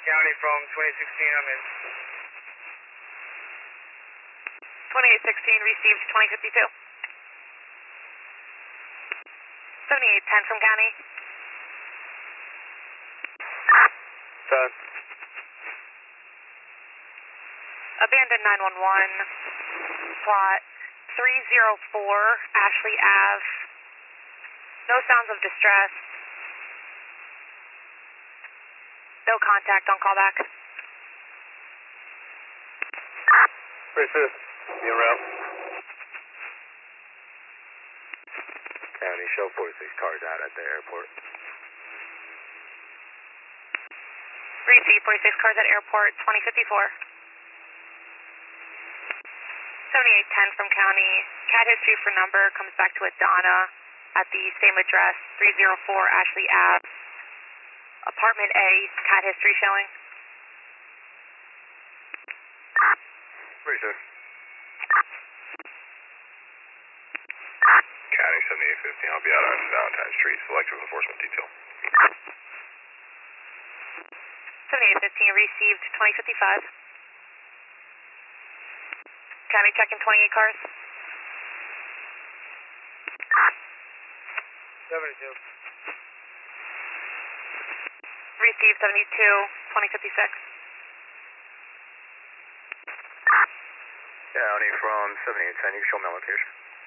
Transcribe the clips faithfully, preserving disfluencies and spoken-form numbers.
County from twenty sixteen, I'm in. twenty-eight sixteen received twenty fifty-two. seventy-eight ten from County. Done. Abandoned nine one one, plot three zero four Ashley Ave. No sounds of distress. No contact on callback. Resist. You around? County, show forty-six cars out at the airport. Receive forty-six cars at airport, twenty fifty-four. seventy-eight ten from County. Cat history for number comes back to a Donna at the same address, three zero four Ashley Ave. Apartment A, cat history showing. Resist. County seventy-eight fifteen, I'll be out on Valentine Street, selective enforcement detail. seventy-eight fifteen received twenty fifty-five. County checking twenty-eight cars. seventy-two. Received seventy-two, twenty fifty-six. County from seventy-eight ten, you can show me on location.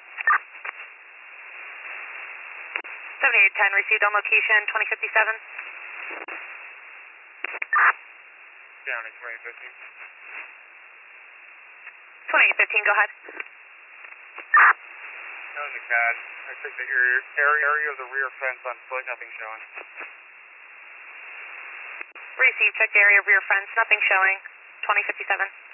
seventy-eight ten received on location, twenty fifty-seven. County twenty fifteen. twenty-eight fifteen, go ahead. That was a cat. I took the area, area of the rear fence on foot, nothing showing. Received, checked area rear fence, nothing showing, twenty fifty-seven.